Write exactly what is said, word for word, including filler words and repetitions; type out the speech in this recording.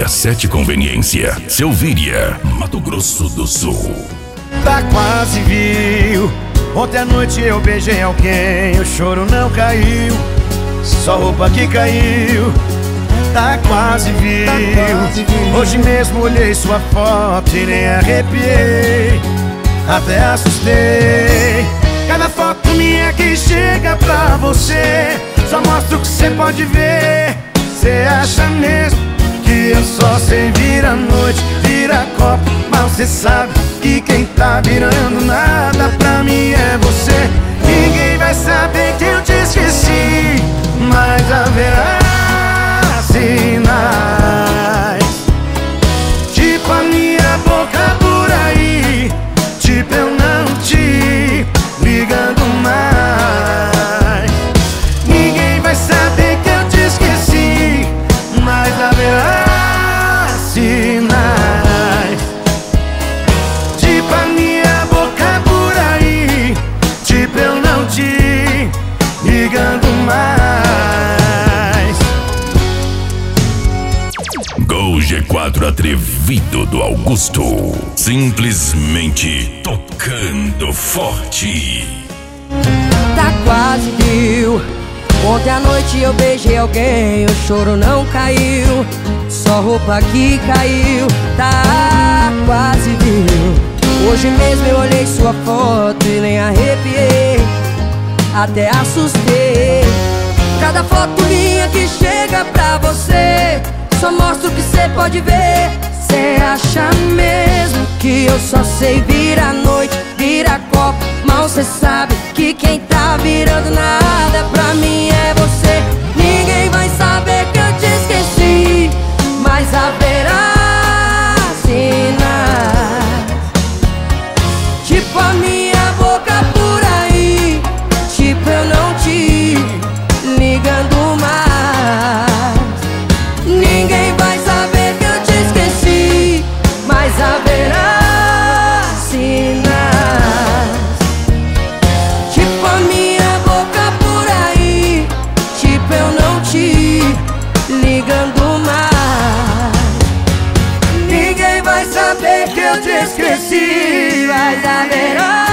Área sete Conveniência, Selvíria, Mato Grosso do Sul. Tá quase viu. Ontem à noite eu beijei alguém, o choro não caiu, só roupa que caiu. Tá quase viu. Hoje mesmo olhei sua foto e nem arrepiei, até assustei. Cada foto minha que chega pra você só mostra o que cê pode ver. Cê acha mesmo que eu só sei virar noite, virar copo, mas cê sabe que quem tá virando nada pra mim é você. Ninguém vai saber que eu te esqueci, mas haverá sinais, tipo a minha boca por aí, tipo eu não te ligando mais. Ninguém vai saber que eu te esqueci, mas haverá sinais, tipo a minha boca por aí, tipo eu não te ligando mais. Gol G quatro atrevido do Augusto, simplesmente tocando forte. Tá quase viu. Ontem à noite eu beijei alguém, o choro não caiu, só roupa que caiu. Tá quase viu. Hoje mesmo eu olhei sua foto e nem arrepiei, até assustei. Cada foto minha que chega pra você só mostra o que cê pode ver. Cê acha mesmo que eu só sei virar noite, virar copo, mal cê sabe que quem tá virando nada pra mim é você. Ninguém vai saber que eu te esqueci, mas haverá sinais, tipo a minha boca por aí, tipo eu não te ligando mais. Ninguém vai saber que eu te esqueci, mas haverá sinais, tipo a minha boca por aí, tipo eu não te ligando mais. Ninguém vai saber que eu te esqueci, mas haverá